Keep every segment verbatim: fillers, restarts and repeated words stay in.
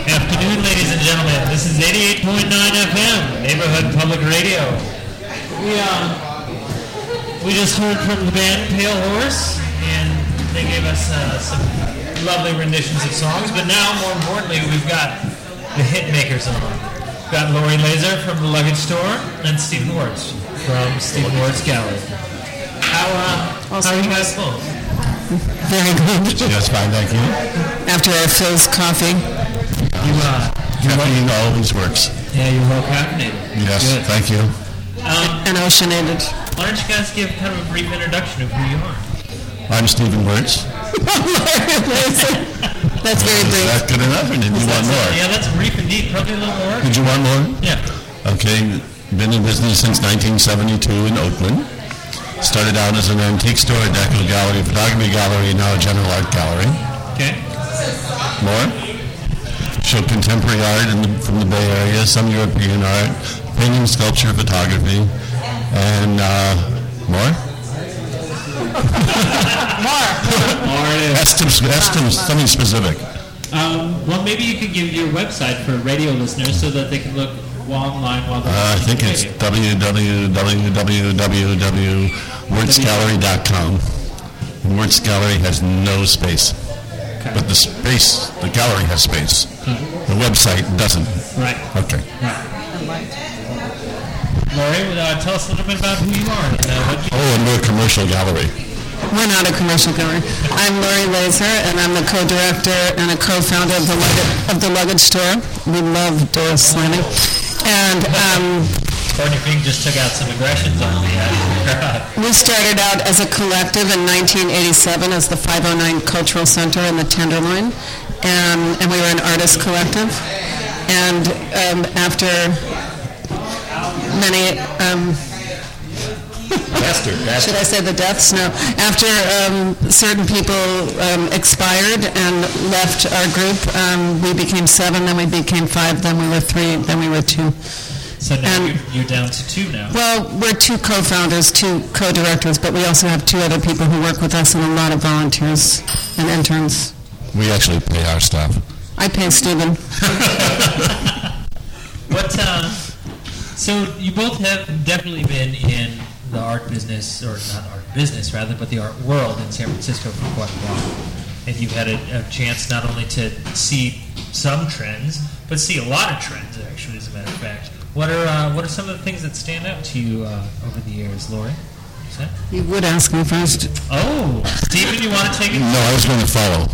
Afternoon, ladies and gentlemen. This is eighty-eight point nine F M, Neighborhood Public Radio. We uh, we just heard from the band Pale Horse, and they gave us uh, some lovely renditions of songs. But now, more importantly, we've got the hit makers on. We've got Lori Laser from the Luggage Store and Stephen Wertz from Stephen Wertz Gallery. How uh, how are you guys both? Very good. Yes, fine, thank you. After our Phil's coffee. You, uh, Caffeine always works. yeah, you're well caffeinated. Yes, Good. thank you. Um, And oceanated. why don't you guys give kind of a brief introduction of who you are? I'm Stephen Wertz. That's very Is brief. that good enough, or did you want That's, uh, more? yeah, that's brief indeed. Probably a little more. Did you want more? Yeah. Okay, been in business since nineteen seventy-two in Oakland. Started out as an antique store, a deco gallery, photography gallery, now a general art gallery. Okay. More? Show contemporary art in the, from the Bay Area, some European art, painting, sculpture, photography, and uh, more? More. More it is. Estim, Estim, something specific. Um, well, maybe you could give your website for radio listeners so that they can look online while they're Uh, I listening think to it's radio. w w w w dot wertz gallery dot com. And Wertz Gallery has no space. Okay. But the space, the gallery has space. The website doesn't. Right. Okay. Lori, uh, tell us a little bit about who you are and uh, what you Oh, and we're a commercial gallery. We're not a commercial gallery. I'm Lori Laser, and I'm the co-director and a co-founder of the Luggage, of the Luggage Store. We love doors slamming. And um, Courtney Fink just took out some aggressions on me. Uh, we started out as a collective in nineteen eighty-seven as the five oh nine Cultural Center in the Tenderloin, and, and we were an artist collective. And um, after many... Um, Bastard, bastard. Should I say the deaths? No. After um, certain people um, expired and left our group, um, we became seven, then we became five, then we were three, then we were two. so now And- you're, you're down to two now. Well, we're two co-founders, two co-directors, but we also have two other people who work with us and a lot of volunteers and interns. We actually pay our staff. I pay Stephen. What? Uh, so you both have definitely been in the art business, or not art business rather, but the art world in San Francisco for quite a while. And you've had a, a chance not only to see some trends, but see a lot of trends, actually, as a matter of fact. What are uh, what are some of the things that stand out to you uh, over the years, Lori? Is that- You would ask me first. Oh, Stephen, you want to take it? No, I was going to follow.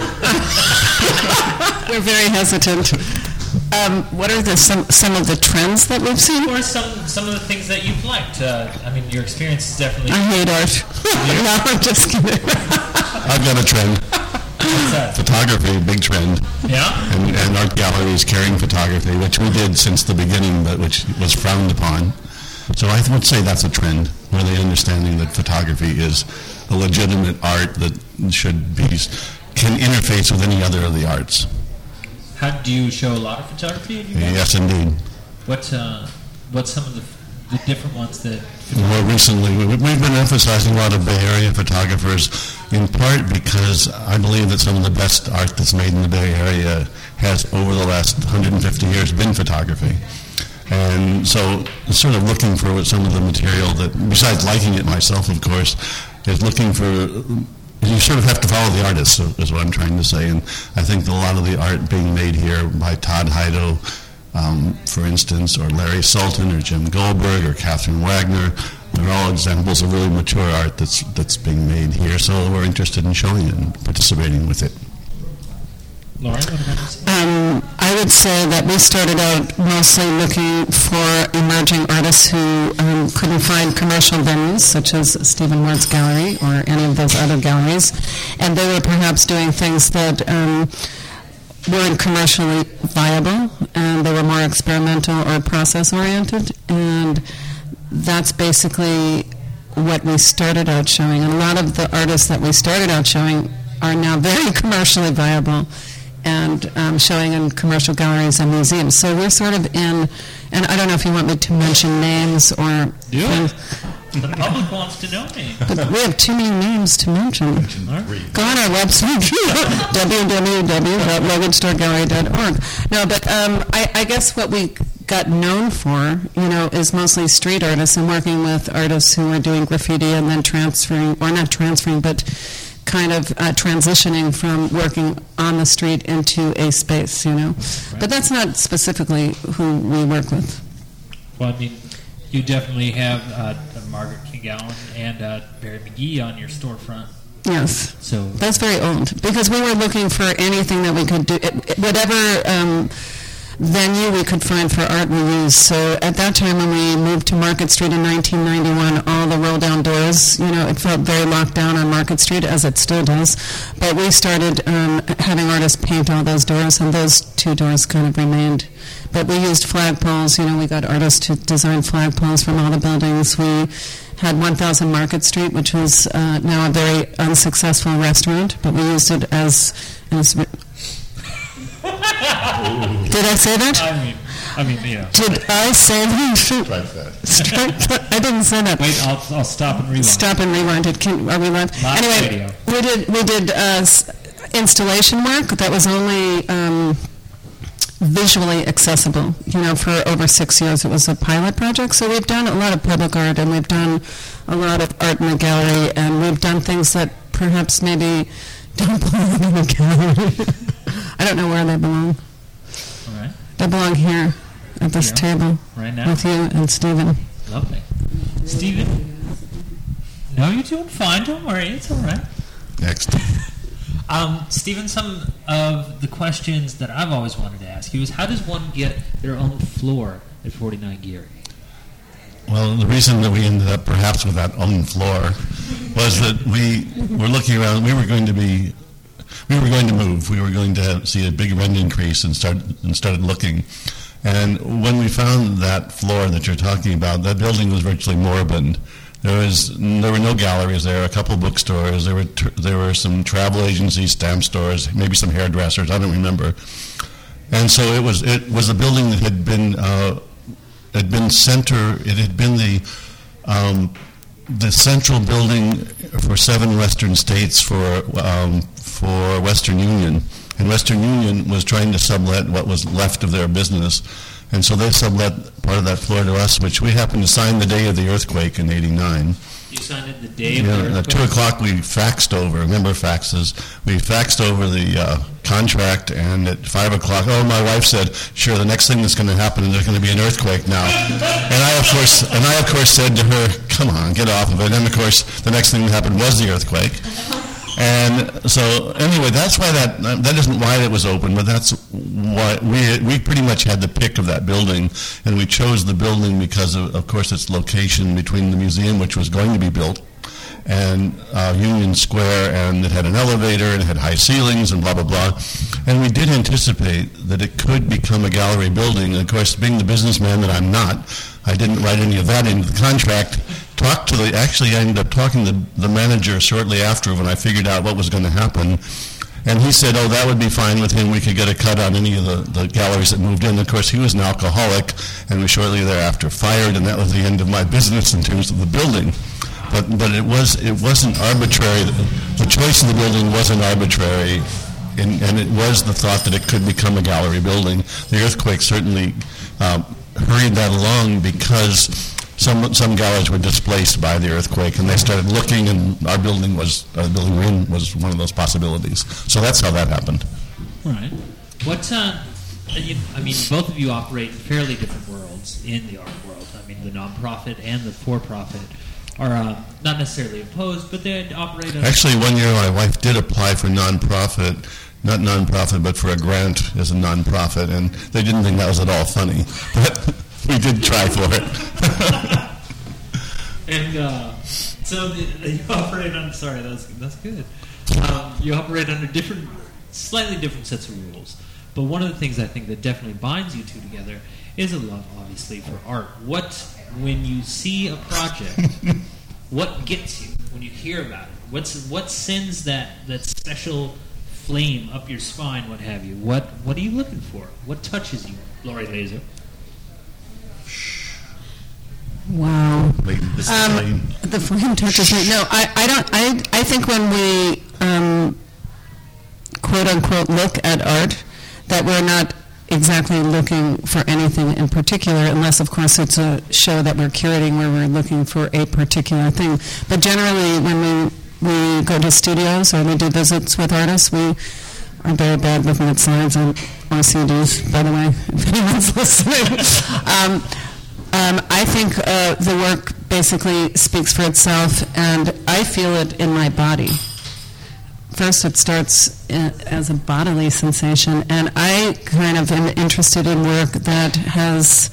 We're very hesitant. Um, what are the, some, some of the trends that we've seen? Or some some of the things that you've liked? Uh, I mean, your experience is definitely... I hate art. No, I'm just kidding. I've got a trend. What's that? Photography, big trend. Yeah? And, and art galleries carrying photography, which we did since the beginning, but which was frowned upon. So I would say that's a trend, really understanding that photography is a legitimate art that should be, can interface with any other of the arts. How do you show a lot of photography? Have you got? Yes, indeed. What uh, what's some of the, the different ones that? More recently, we- we've been emphasizing a lot of Bay Area photographers, in part because I believe that some of the best art that's made in the Bay Area has, over the last one hundred fifty years, been photography. And so, sort of looking for some of the material that, besides liking it myself, of course, is looking for, you sort of have to follow the artist, is what I'm trying to say. And I think that a lot of the art being made here by Todd Heido, um, for instance, or Larry Sultan, or Jim Goldberg, or Catherine Wagner, they're all examples of really mature art that's that's being made here. So we're interested in showing it and participating with it. Lauren, what about this? Um, I would say that we started out mostly looking for emerging artists who um, couldn't find commercial venues, such as Stephen Wertz Gallery or any of those other galleries, and they were perhaps doing things that um, weren't commercially viable, and they were more experimental or process-oriented, and that's basically what we started out showing. And a lot of the artists that we started out showing are now very commercially viable and um, showing in commercial galleries and museums. So we're sort of in, and I don't know if you want me to mention names or Yeah. things, The public wants to know me. But we have too many names to mention. Go on our website, w w w dot logan star gallery dot org. No, but um, I, I guess what we got known for, you know, is mostly street artists and working with artists who are doing graffiti and then transferring, or not transferring, but kind of uh, transitioning from working on the street into a space, you know. Right. But that's not specifically who we work with. Well, I mean, you definitely have uh, Margaret Kingowan and uh, Barry McGee on your storefront. Yes. So that's very old, because we were looking for anything that we could do, it, whatever um, venue we could find for art we used. So at that time when we moved to Market Street in nineteen ninety-one, all the roll-down doors, you know, it felt very locked down on Market Street, as it still does. But we started um, having artists paint all those doors, and those two doors kind of remained. But we used flagpoles, you know, we got artists to design flagpoles from all the buildings. We had one thousand Market Street, which was uh, now a very unsuccessful restaurant, but we used it as... as re- Did I say that? I mean, I mean, yeah. Did I say that? Strike that. Strike that. I didn't say that. Wait, I'll, I'll stop and rewind. Stop and rewind it. Can, are we live? Live anyway, video. we did we did uh, installation work that was only um, visually accessible. You know, for over six years, it was a pilot project. So we've done a lot of public art, and we've done a lot of art in the gallery, and we've done things that perhaps maybe don't belong in the gallery. I don't know where they belong. All right. They belong here at this Here? table Right now? with you and Stephen. Lovely. Stephen? No, you're doing fine. Don't worry. It's all right. Next. Um, Stephen, some of the questions that I've always wanted to ask you is, how does one get their own floor at forty-nine Geary? Well, the reason that we ended up perhaps with that own floor was that we were looking around. We were going to be, we were going to move. We were going to see a big rent increase and start and started looking. And when we found that floor that you're talking about, that building was virtually moribund. There was there were no galleries there. A couple bookstores. There were tr- there were some travel agencies, stamp stores, maybe some hairdressers. I don't remember. And so it was it was a building that had been. Uh, had been center, it had been the um, the central building for seven Western states for um, for Western Union, and Western Union was trying to sublet what was left of their business, and so they sublet part of that floor to us, which we happened to sign the day of the earthquake in eighty-nine. You signed it the day of Yeah, the at two o'clock we faxed over, remember faxes, we faxed over the uh, contract, and at five o'clock, oh, my wife said, sure, the next thing that's going to happen is there's going to be an earthquake now. And I, of course, and I, of course, said to her, come on, get off of it. And, of course, the next thing that happened was the earthquake. And so, anyway, that's why that, that isn't why it was open, but that's why we we pretty much had the pick of that building, and we chose the building because of, of course, its location between the museum, which was going to be built, and uh, Union Square, and it had an elevator, and it had high ceilings, and blah, blah, blah. And we did anticipate that it could become a gallery building. And of course, being the businessman that I'm not, I didn't write any of that into the contract. Talked to the, actually I ended up talking to the manager shortly after when I figured out what was going to happen. And he said, oh, that would be fine with him. We could get a cut on any of the, the galleries that moved in. Of course, he was an alcoholic, and was shortly thereafter fired, and that was the end of my business in terms of the building. But but it was it wasn't arbitrary. The choice of the building wasn't arbitrary, and, and it was the thought that it could become a gallery building. The earthquake certainly um, hurried that along because some some galleries were displaced by the earthquake, and they started looking, and our building was uh, the building we're in was one of those possibilities. So that's how that happened. All right. What? Uh, you, I mean, both of you operate in fairly different worlds in the art world. I mean, the nonprofit and the for-profit are uh, not necessarily opposed, but they operate. Actually, one year my wife did apply for nonprofit, not nonprofit, but for a grant as a nonprofit, and they didn't think that was at all funny. But we did try for it. And uh, so the, you operate on. Sorry, that's that's good. Um, you operate under different, slightly different sets of rules. But one of the things I think that definitely binds you two together is a love, obviously, for art. What, when you see a project, what gets you when you hear about it? What's what sends that that special flame up your spine? What have you? What what are you looking for? What touches you, Laurie Laser? Wow. Like, this Um, flame. the flame touches me. No, I, I don't. I, I think when we um, quote unquote look at art, that we're not exactly looking for anything in particular, unless of course it's a show that we're curating where we're looking for a particular thing. But generally, when we we go to studios or we do visits with artists, we are very bad looking at slides and or C Ds. By the way, if anyone's listening. um, Um, I think uh, the work basically speaks for itself, and I feel it in my body. First, it starts uh, as a bodily sensation, and I kind of am interested in work that has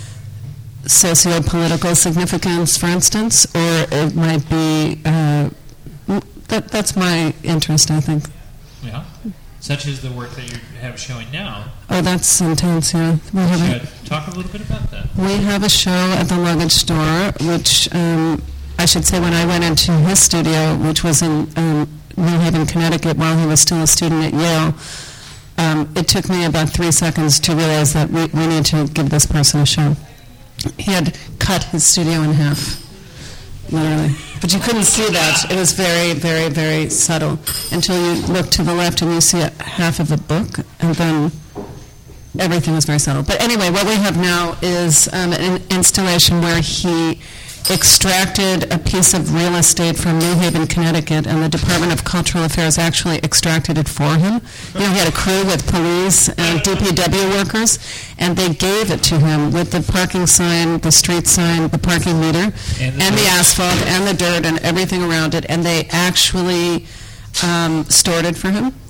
socio-political significance, for instance, or it might be, uh, that, that's my interest, I think. Yeah. Such as the work that you have showing now. Oh, that's intense, yeah. We have a, Should talk a little bit about that. we have a show at the Luggage Store, which um, I should say when I went into his studio, which was in um, New Haven, Connecticut, while he was still a student at Yale, um, it took me about three seconds to realize that we, we need to give this person a show. He had cut his studio in half, literally. But you couldn't see that. It was very, very, very subtle until you look to the left and you see a half of a book, and then everything was very subtle. But anyway, what we have now is um, an installation where he extracted a piece of real estate from New Haven, Connecticut, and the Department of Cultural Affairs actually extracted it for him. You know, he had a crew with police and D P W workers, and they gave it to him with the parking sign, the street sign, the parking meter, And the and the dirt. asphalt, and the dirt, and everything around it, and they actually um, stored it for him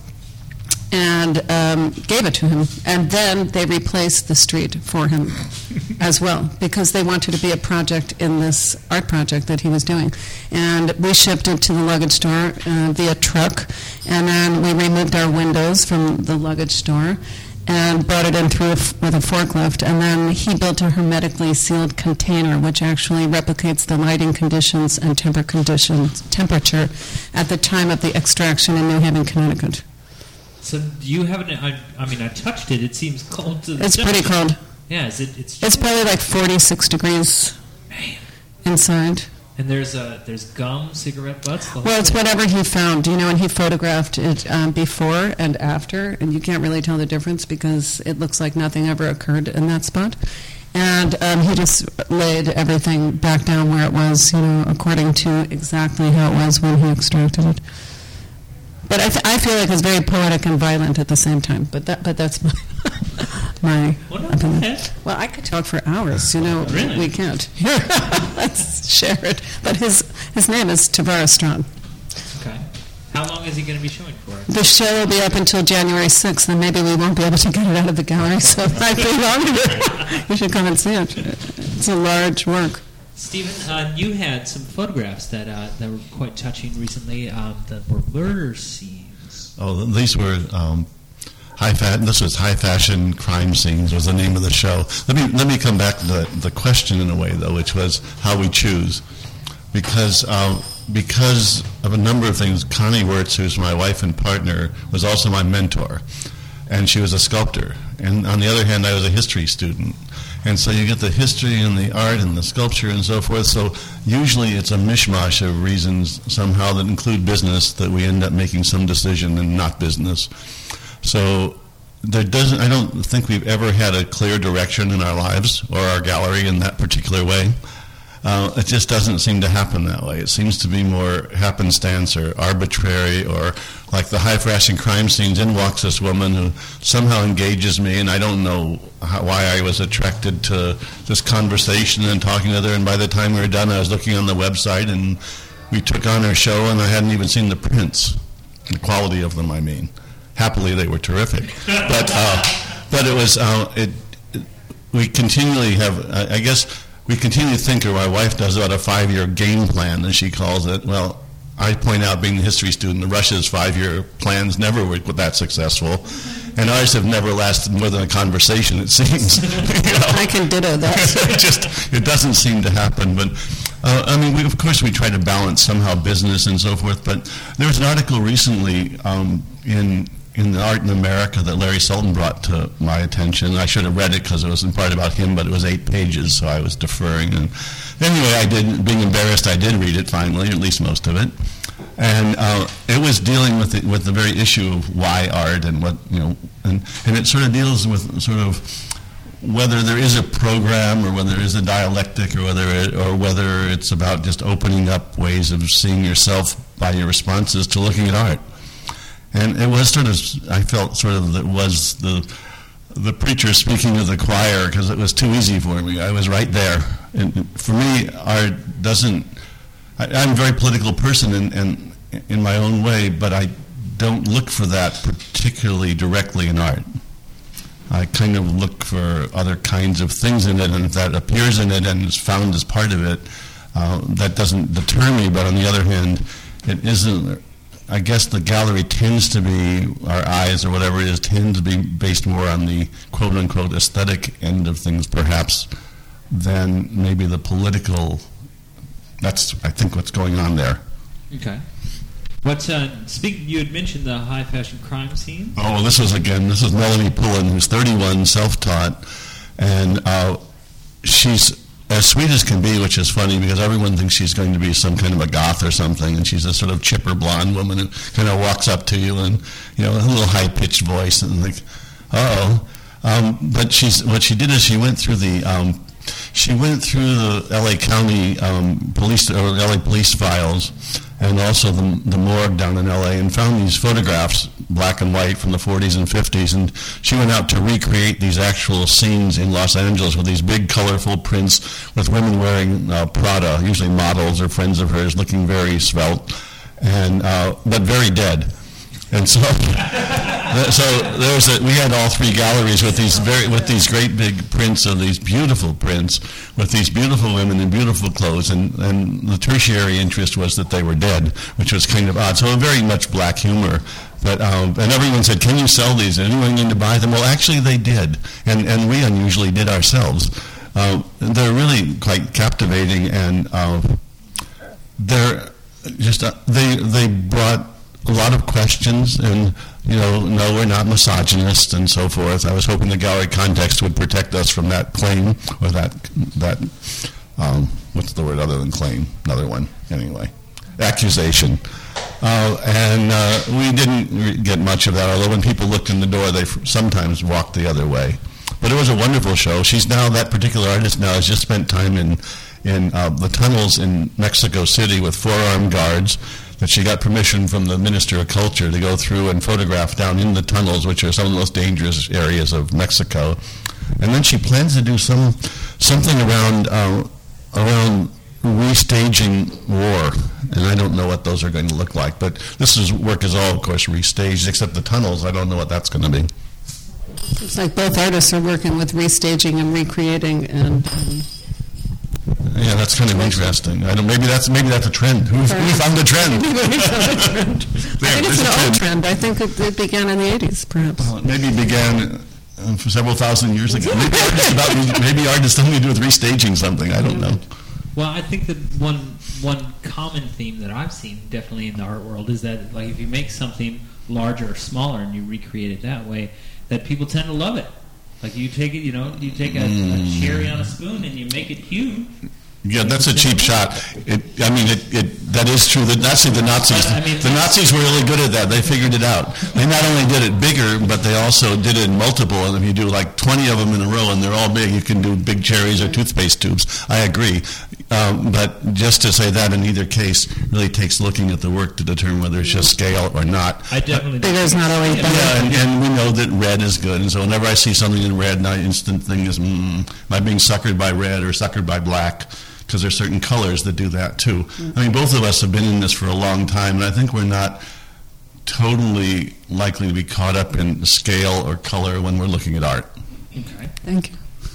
and um, gave it to him. And then they replaced the street for him as well, because they wanted to be a project in this art project that he was doing. And we shipped it to the Luggage Store uh, via truck, and then we removed our windows from the Luggage Store and brought it in through a f- with a forklift, and then he built a hermetically sealed container which actually replicates the lighting conditions and temper conditions, temperature at the time of the extraction in New Haven, Connecticut. So do you have an? I, I mean, I touched it. It seems cold to the It's pretty touch. cold. Yeah, is it? It's. It's probably like forty-six degrees Man. inside. And there's uh, there's gum, cigarette butts. The whole Well, it's thing. whatever he found, you know, and he photographed it um, before and after, and you can't really tell the difference because it looks like nothing ever occurred in that spot. And um, he just laid everything back down where it was, you know, according to exactly how it was when he extracted it. But I, th- I feel like it's very poetic and violent at the same time. But that, but that's my my Well, no, opinion. go ahead. Well, I could talk for hours. You know, Really? we can't. Let's share it. But his his name is Tavares Strong. Okay. How long is he going to be showing for? The show will be up until January sixth, and maybe we won't be able to get it out of the gallery, so it might be longer. You should come and see it. It's a large work. Stephen, uh, you had some photographs that uh, that were quite touching recently. Um, that were murder scenes. Oh, these were um, high fa- This was high fashion crime scenes. Was the name of the show. Let me let me come back to the, the question in a way though, which was how we choose, because um, because of a number of things. Connie Wirtz, who's my wife and partner, was also my mentor, and she was a sculptor. And on the other hand, I was a history student. And so you get the history and the art and the sculpture and so forth. So usually it's a mishmash of reasons somehow that include business that we end up making some decision and not business. So there doesn't. I don't think we've ever had a clear direction in our lives or our gallery in that particular way. Uh, it just doesn't seem to happen that way. It seems to be more happenstance or arbitrary, or like the high fashion crime scenes. In walks this woman who somehow engages me, and I don't know how, why I was attracted to this conversation and talking to her. And by the time we were done, I was looking on the website, and we took on her show, and I hadn't even seen the prints, the quality of them. I mean, happily they were terrific, but uh, but it was uh, it, it. We continually have, I, I guess. We continue to think, or my wife does, about a five-year game plan, as she calls it. Well, I point out, being a history student, Russia's five-year plans never were that successful, and ours have never lasted more than a conversation, it seems. You know? I can ditto that. it just it doesn't seem to happen. But uh, I mean, we, of course, we try to balance somehow business and so forth. But there was an article recently um, in in the Art in America that Larry Sultan brought to my attention. I should have read it because it was in part about him, but it was eight pages, so I was deferring. And anyway, I did, being embarrassed, I did read it finally, at least most of it. And uh, it was dealing with the, with the very issue of why art and what, you know, and, and it sort of deals with sort of whether there is a program or whether there is a dialectic or whether it, or whether it's about just opening up ways of seeing yourself by your responses to looking at art. And it was sort of, I felt sort of that was the the preacher speaking to the choir because it was too easy for me. I was right there. And for me, art doesn't, I, I'm a very political person and, and in my own way, but I don't look for that particularly directly in art. I kind of look for other kinds of things in it, and if that appears in it and is found as part of it, uh, that doesn't deter me, but on the other hand, it isn't, I guess the gallery tends to be, our eyes or whatever it is, tend to be based more on the quote-unquote aesthetic end of things, perhaps, than maybe the political. That's, I think, what's going on there. Okay. What's, uh, speak, you had mentioned the high fashion crime scene. Oh, this was, again, this is Melanie Pullen, who's thirty-one, self-taught, and uh, she's as sweet as can be, which is funny because everyone thinks she's going to be some kind of a goth or something, and she's a sort of chipper blonde woman who kind of walks up to you and, you know, a little high-pitched voice and like, uh-oh. Um, but she's, what she did is she went through the, um, she went through the L A County um, police, or L A police files, and also the, the morgue down in L A, and found these photographs, black and white, from the forties and fifties, and she went out to recreate these actual scenes in Los Angeles with these big, colorful prints with women wearing uh, Prada, usually models or friends of hers, looking very svelte, and uh, but very dead. And so, so there's a, we had all three galleries with these very with these great big prints of these beautiful prints with these beautiful women in beautiful clothes, and, and the tertiary interest was that they were dead, which was kind of odd. So very much black humor. But um, and everyone said, "Can you sell these? Is anyone going to buy them?" Well, actually, they did, and and we unusually did ourselves. Uh, they're really quite captivating, and uh, they're just uh, they they brought a lot of questions, and, you know, no, we're not misogynist and so forth. I was hoping the gallery context would protect us from that claim, or that, that um, what's the word other than claim? Another one, anyway. Accusation. Uh, and uh, we didn't get much of that, although when people looked in the door, they f- sometimes walked the other way. But it was a wonderful show. She's now, that particular artist now has just spent time in, in uh, the tunnels in Mexico City with four-armed guards, that she got permission from the Minister of Culture to go through and photograph down in the tunnels, which are some of the most dangerous areas of Mexico. And then she plans to do some something around uh, around restaging war. And I don't know what those are going to look like. But this is, work is all, of course, restaged, except the tunnels. I don't know what that's going to be. It's like both artists are working with restaging and recreating, and um, yeah, that's kind of interesting. I don't. Maybe that's maybe that's a trend. Who, who found the trend? Maybe we found a trend. There, I think it's an trend. old trend. I think it, it began in the eighties, perhaps. Well, maybe it began uh, for several thousand years ago. Maybe artists, about, maybe artists something to do with restaging something. I don't know. Well, I think that one one common theme that I've seen definitely in the art world is that, like, if you make something larger or smaller and you recreate it that way, that people tend to love it. Like, you take it, you know, you take a, a cherry on a spoon and you make it huge. Yeah, that's a cheap shot. It, I mean, it, it, that is true. The, actually, the Nazis, I mean, the Nazis were really good at that. They figured it out. They not only did it bigger, but they also did it in multiple. And if you do like twenty of them in a row and they're all big, you can do big cherries or toothpaste tubes. I agree. Um, but just to say that in either case really takes looking at the work to determine whether it's just scale or not. I definitely Bigger is not always better. Yeah, and, and we know that red is good. And so whenever I see something in red, my instant thing is, mm, am I being suckered by red or suckered by black? Because there's certain colors that do that too. Mm-hmm. I mean, both of us have been in this for a long time, and I think we're not totally likely to be caught up in scale or color when we're looking at art. Okay. Thank you.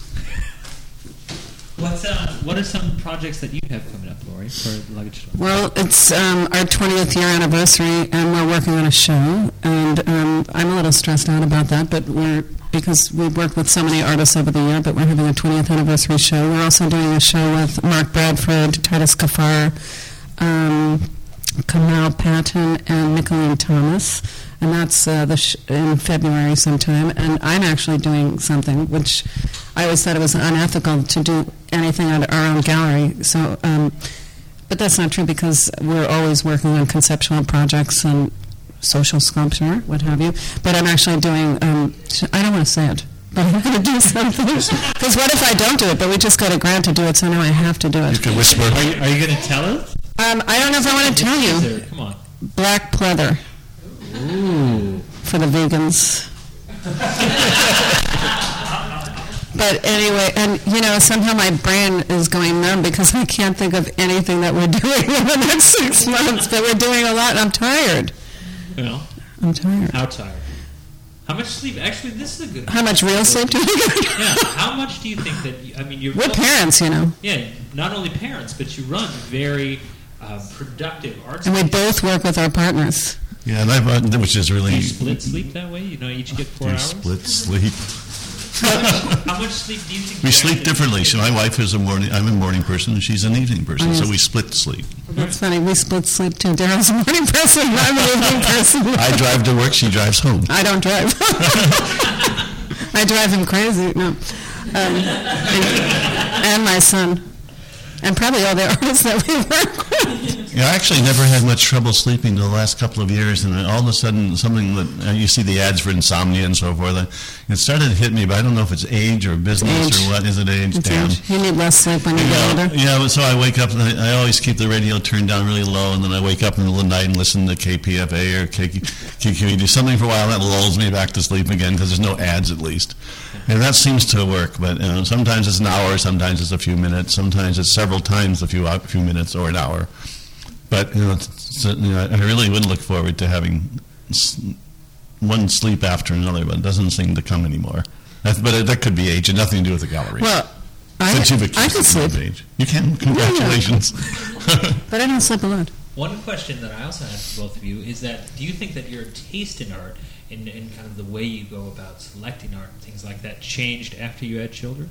What's uh, what are some projects that you have coming up, Lori, for the Luggage Store? Well, it's um, our twentieth year anniversary, and we're working on a show, and um, I'm a little stressed out about that, but we're because we've worked with so many artists over the year, but we're having a twentieth anniversary show. We're also doing a show with Mark Bradford, Titus Kaphar, um, Kamal Patton and Nicolene Thomas, and that's uh, the sh- in February sometime. And I'm actually doing something which I always thought it was unethical to do anything at our own gallery. So, um, but that's not true because we're always working on conceptual projects and social sculpture, what have you. But I'm actually doing. Um, I don't want to say it. But I'm going to do something. Because what if I don't do it? But we just got a grant to do it, so now I have to do it. You can whisper. Are you, are you going to tell us? Um, I don't know if I want to tell you. Come on. Black pleather. Ooh. For the vegans. But anyway, and you know, somehow my brain is going numb because I can't think of anything that we're doing in the next six months. But we're doing a lot, and I'm tired. Well, I'm tired. How tired? How much sleep? Actually, this is a good. How much real sleep do you get? Yeah. How much do you think that? You, I mean, you're. We're parents, you know. Yeah, not only parents, but you run very uh, productive art. And we both work with our partners. Yeah, and I've, uh, which is really. Do you split sleep that way? You know, each get four you hours. Split sleep. How much sleep do you think? We you sleep differently. So my wife is a morning. I'm a morning person, and she's an evening person. Oh, yes. So we split sleep. That's funny. We split sleep too. Daryl's a morning person, and I'm an evening person. I drive to work. She drives home. I don't drive. I drive him crazy. No, um, and, and my son, and probably all the artists that we work with. Yeah, I actually never had much trouble sleeping the last couple of years, and then all of a sudden, something that uh, you see the ads for insomnia and so forth. Uh, it started to hit me, but I don't know if it's age or business Age. or what. Is it age? It's Damn. age. You need less sleep when you You get know, older. yeah, so I wake up and I, I always keep the radio turned down really low, and then I wake up in the middle of the night and listen to K P F A or K Q E. Do something for a while that lulls me back to sleep again because there's no ads at least, and that seems to work. But you know, sometimes it's an hour, sometimes it's a few minutes, sometimes it's several times a few a few minutes or an hour. But you know, it's, you know, I really would look forward to having one sleep after another, but it doesn't seem to come anymore. That, but that could be age, and nothing to do with the gallery. Well, I, Since you've I accused can me of sleep, age. You can. Congratulations. but I don't sleep a lot. One question that I also have for both of you is that do you think that your taste in art and, and kind of the way you go about selecting art and things like that changed after you had children?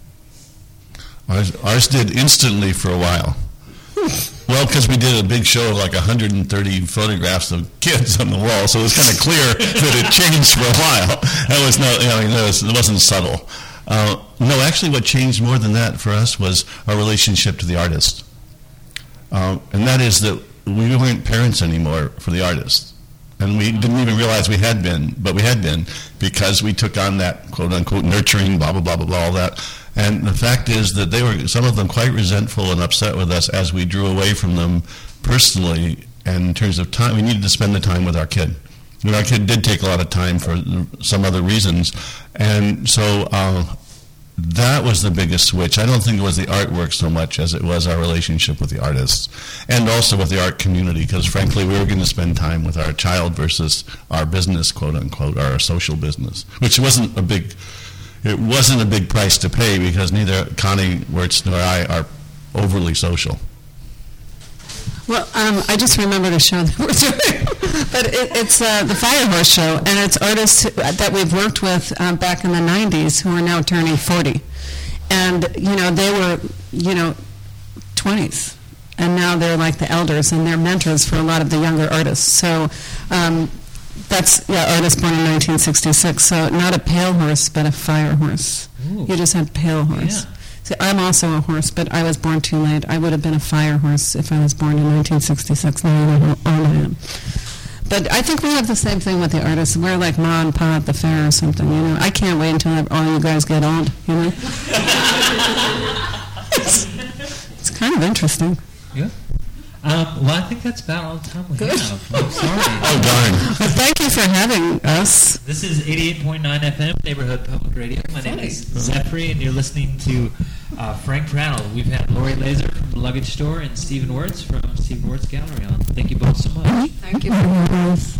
Ours, ours did instantly for a while. Well, because we did a big show of like one hundred thirty photographs of kids on the wall, so it was kind of clear that it changed for a while. That was no, you know, it, was, it wasn't subtle. Uh, no, actually, what changed more than that for us was our relationship to the artist, uh, and that is that we weren't parents anymore for the artist, and we didn't even realize we had been, but we had been because we took on that quote unquote nurturing, blah blah blah blah blah, all that. And the fact is that they were, some of them, quite resentful and upset with us as we drew away from them personally. And in terms of time, we needed to spend the time with our kid. And our kid did take a lot of time for some other reasons. And so uh, that was the biggest switch. I don't think it was the artwork so much as it was our relationship with the artists. And also with the art community, because frankly, we were going to spend time with our child versus our business, quote unquote, or our social business, which wasn't a big... It wasn't a big price to pay because neither Connie Wirtz nor I are overly social. Well, um, I just remembered a show that we're doing, but it, it's uh, the Fire Horse Show, and it's artists who, that we've worked with um, back in the nineties who are now turning forty. And, you know, they were, you know, twenties, and now they're like the elders, and they're mentors for a lot of the younger artists. So um, that's, yeah, artist born in nineteen sixty-six, so not a pale horse, but a fire horse. Ooh. You just had pale horse. Yeah. See, I'm also a horse, but I was born too late. I would have been a fire horse if I was born in nineteen sixty-six. Now I know how old I am. But I think we have the same thing with the artists. We're like Ma and Pa at the fair or something, you know. I can't wait until all you guys get old, you know. it's, it's kind of interesting. Yeah. Um, well, I think that's about all the time we Good. have. I'm sorry. Oh, darn. Well, thank you for having us. This is eighty-eight point nine F M, Neighborhood Public Radio. My name is Zephyr, and you're listening to uh, Frank Prattle. We've had Lori Laser from the Luggage Store and Stephen Wirtz from Stephen Wirtz Gallery on. Thank you both so much. Thank you for having us.